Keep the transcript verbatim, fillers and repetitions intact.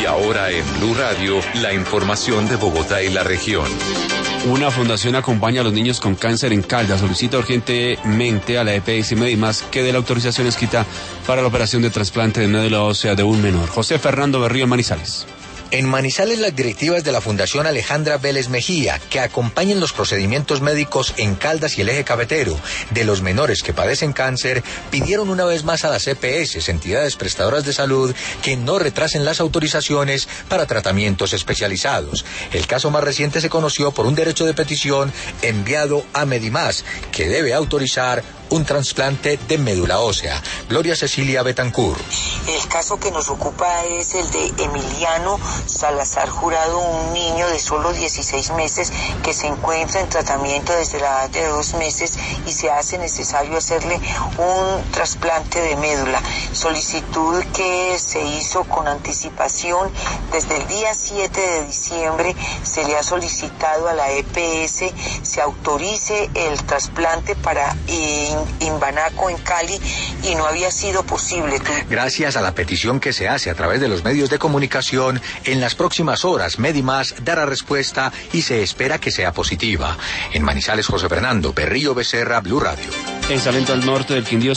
Y ahora en Blue Radio, la información de Bogotá y la región. Una fundación acompaña a los niños con cáncer en Caldas. Solicita urgentemente a la E P S Medimás que dé la autorización escrita para la operación de trasplante de médula ósea de un menor. José Fernando Berrío, Manizales. En Manizales, las directivas de la Fundación Alejandra Vélez Mejía, que acompañan los procedimientos médicos en Caldas y el eje cafetero de los menores que padecen cáncer, pidieron una vez más a las E P S, entidades prestadoras de salud, que no retrasen las autorizaciones para tratamientos especializados. El caso más reciente se conoció por un derecho de petición enviado a Medimás, que debe autorizar un trasplante de médula ósea. Gloria Cecilia Betancourt. El caso que nos ocupa es el de Emiliano Salazar Jurado, un niño de solo dieciséis meses que se encuentra en tratamiento desde la edad de dos meses y se hace necesario hacerle un trasplante de médula. Solicitud que se hizo con anticipación. Desde el día siete de diciembre se le ha solicitado a la E P S se autorice el trasplante para eh, Imbanaco en Cali y no había sido posible. Gracias a la petición que se hace a través de los medios de comunicación, en las próximas horas Medimás dará respuesta y se espera que sea positiva. En Manizales, José Fernando Berrío Becerra, Blue Radio. En Salento al norte del Quindío